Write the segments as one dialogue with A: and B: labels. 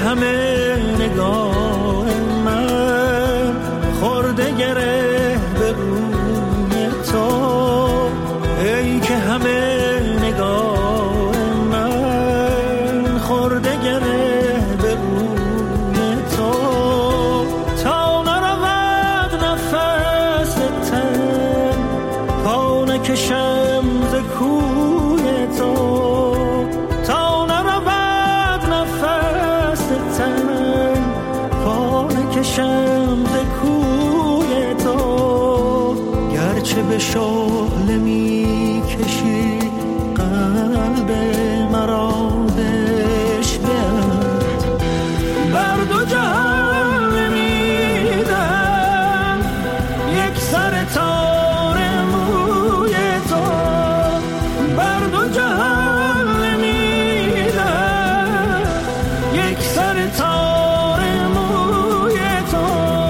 A: همه نگاه من خورده گره به روی تو، ای که همه نگاه من خورده گره به روی تو، تا نرود نفس تن پا نکشم ز کوی تو، تا نرود نفس تن پا نکشم ز کوی تو، گرچه به شعله می کشی قلب مرا بشبند، بر دو جهان نمیدم یک سر تار موی تو، بر دو جهان نمیدم یک سر تار موی تو.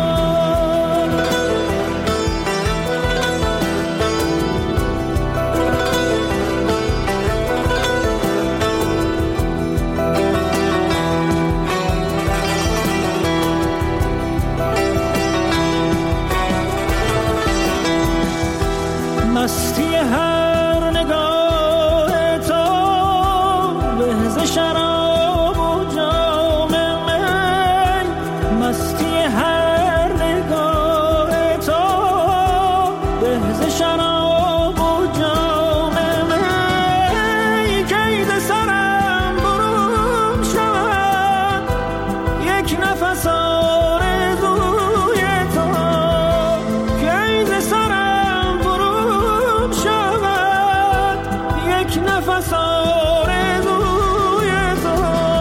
A: مستی هر نگاه تو بهز شراب و جام من، مستی هر نگاه تو بهز شراب و جام من، کید سرم برون شود یک نفس آرزوی تو، کید سرم برون شود یک نفس آرزوی تو.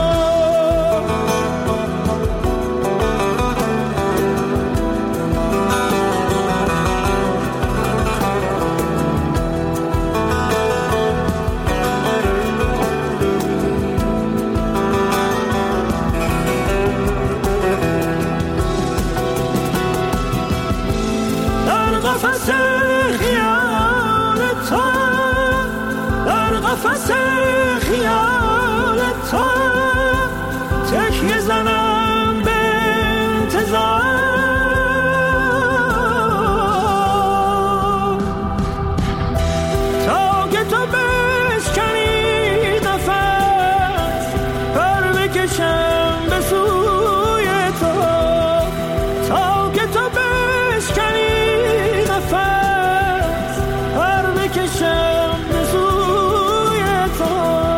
A: در قفس خیال تو، در قفس خیال تو تکیه زنم به انتظار، تا که تو بشکنی نفس پر بکشم به سوی تو، تا که تو بشکنی نفس پر بکشم به سوی تو.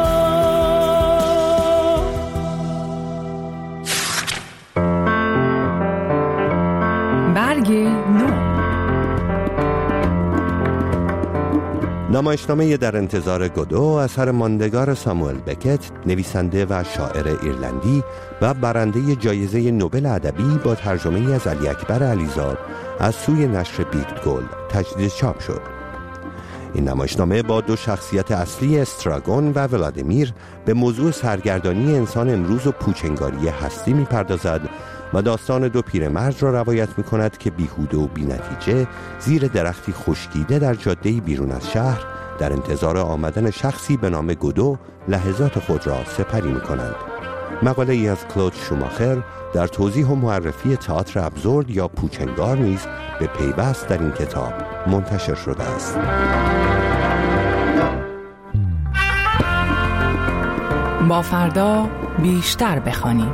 B: برگ نو.
C: نمایشنامه در انتظار گودو اثر ماندگار ساموئل بکت، نویسنده و شاعر ایرلندی و برنده جایزه نوبل ادبی با ترجمه از علی اکبر علیزاد از سوی نشر بیگ گولد تجدید چاپ شد. این نمایشنامه با دو شخصیت اصلی استراگون و ولادیمیر به موضوع سرگردانی انسان امروز و پوچنگاری هستی می‌پردازد و داستان دو پیرمرد را روایت می‌کند که بیهوده و بی‌نتیجه زیر درختی خشکیده در جاده‌ای بیرون از شهر در انتظار آمدن شخصی به نام گودو لحظات خود را سپری می‌کنند. مقاله ای از کلود شوماخر در توضیح و معرفی تئاتر ابزورد یا پوچنگار نیز به پیوست در این کتاب منتشر شده است.
B: با فردا بیشتر بخوانیم.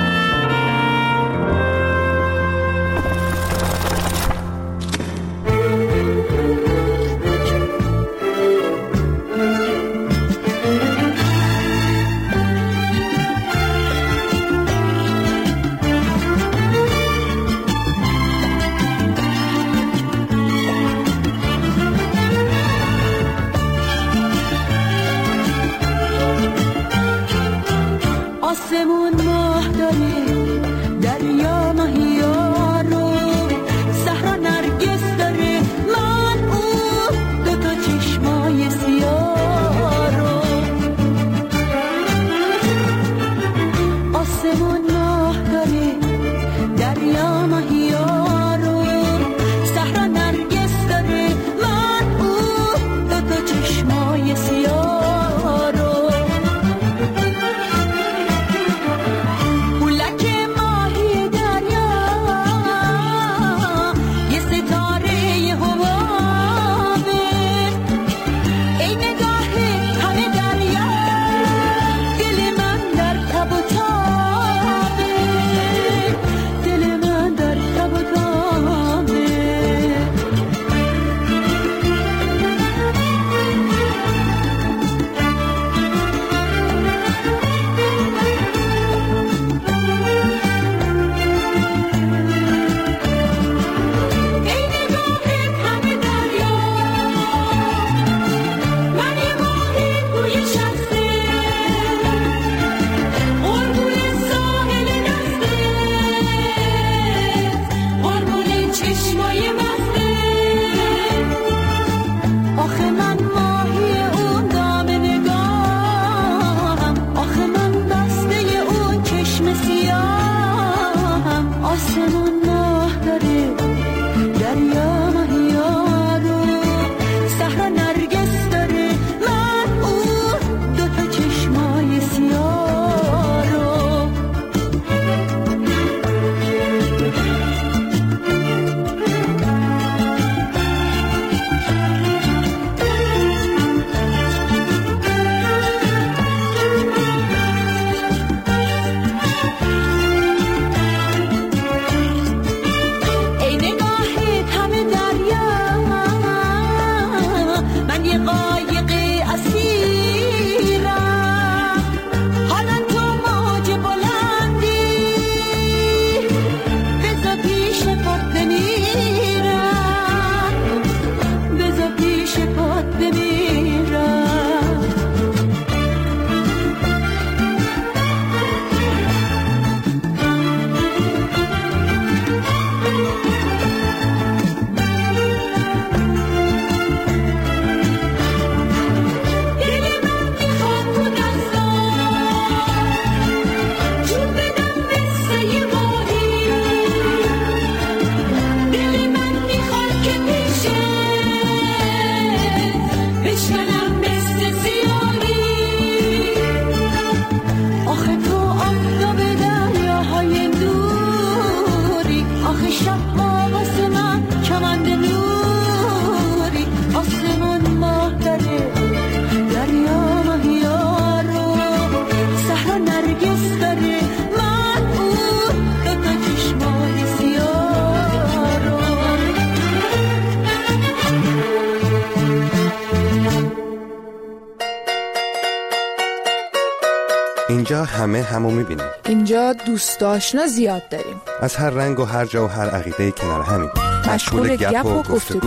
D: آسمون ماه داره، دریا ماهیا رو، صحرا نرگس داره، من او دوتا چشمای سیاه رو. آسمون ماه داره، دریا ماهیا رو، صحرا نرگس داره، من او دوتا چشمای سیاه رو. آسمون ماه داره، دریا ماهیا رو، صحرا نرگس داره، من اون دوتا چشمای سیاه رو.
C: اینجا همه همو میبینیم.
E: اینجا دوست آشنا زیاد داریم،
C: از هر رنگ و هر جا و هر عقیده کنار همین،
E: مشغول گپ و گفتگو.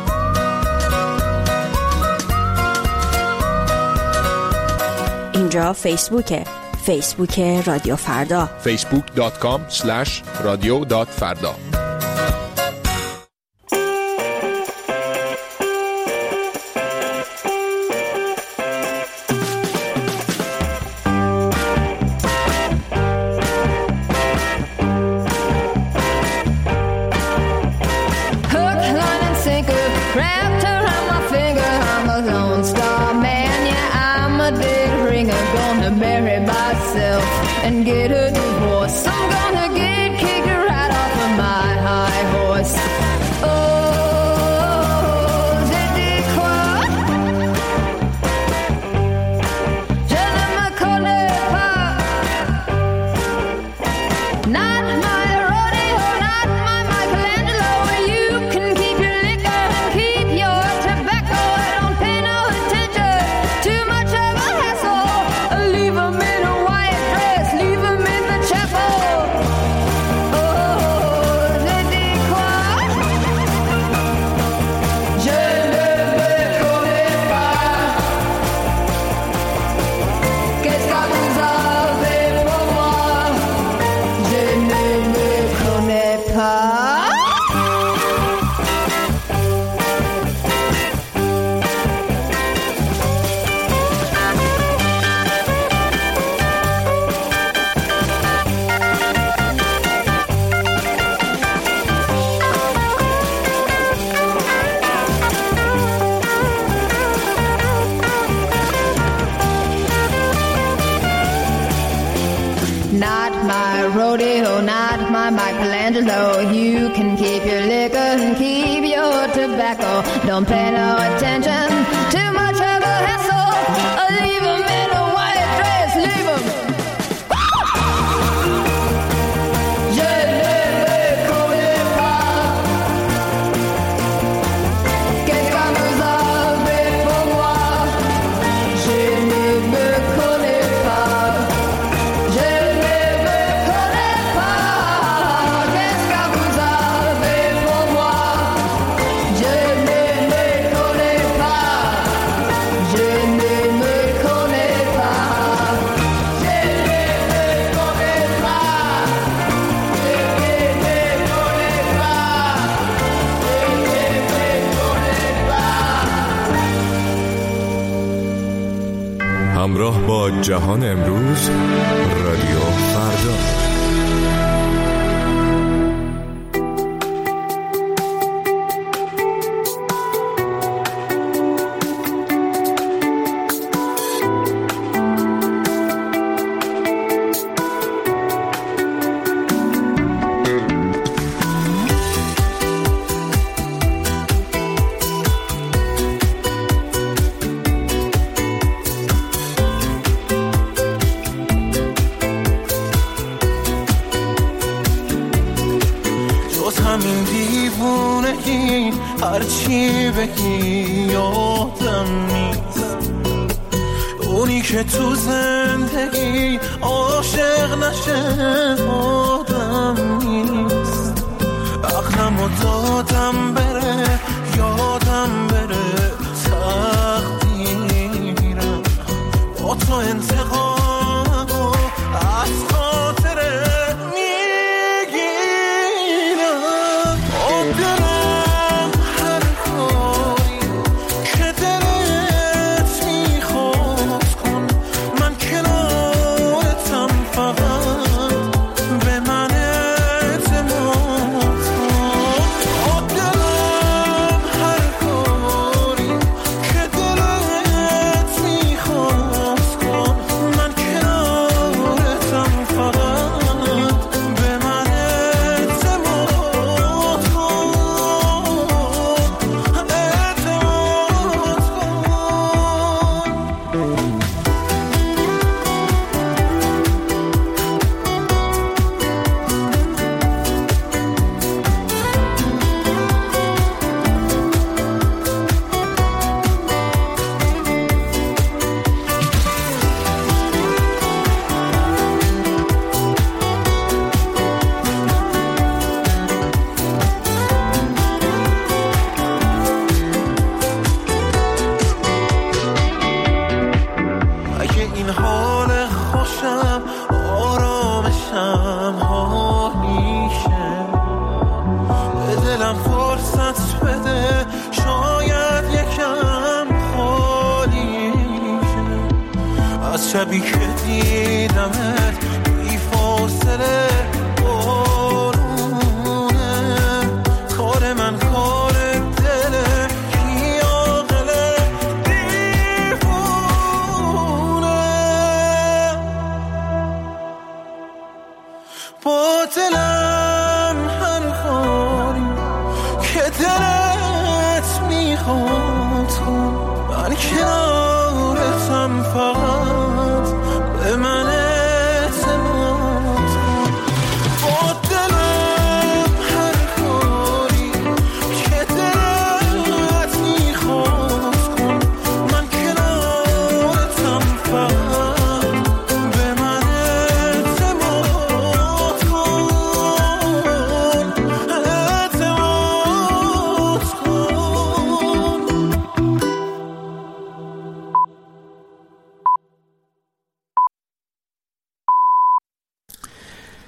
F: اینجا فیسبوک رادیو فردا،
G: facebook.com/radio.farda.
H: And get a divorce. I'm gonna get kicked right off of my high horse. Oh, je dis quoi? Je ne me connais pas. Not my rodeo, not my Michelangelo. You can keep your liquor and keep your tobacco. I don't pay no attention. Too much of a hassle. Leave 'em in a white dress. Leave 'em in the chapel. Oh, je dis quoi? Je ne me connais pas. Qu'est-ce que vous avez pour moi? Je ne me connais pas. Not my rodeo, not my Michelangelo. You can keep your liquor and keep your tobacco. Don't pay no attention. Too much of a hassle. Leave 'em in a white dress. Leave 'em. Je ne me connais pas. Qu'est-ce que vous avez pour moi? Je ne me connais pas. Je ne me connais pas. Qu'est-ce que vous avez pour moi? Je ne me connais pas. Je ne me connais pas. Je ne me connais pas. Je ne me connais pas.
G: همراه با جهان امروز، رادیو فردا.
A: همین دیوونگی هرچی بگی یادم نیست. اونی که تو زندگی عاشق نشه آدم نیست. عقلمو دادم بره یادم بره تقدیرم با تو انتقامو از خاطره میگیرم. دلم هر کاری که دلت میخواد کن، من کنارتم فقط به من اعتماد کن. دلم هر کاری که دلت میخواد کن، من کنارتم فقط به من اعتماد کن. اگه این حال خوشم آرامشم حالیشه، به دلم فرصت بده شاید یکم خالیشه. از شبی که دیدمت بی فاصله بارونه، کار من کار دله کی عاقله دیوونه. با دلم هر کاری که دلت میخواد کن، من کنار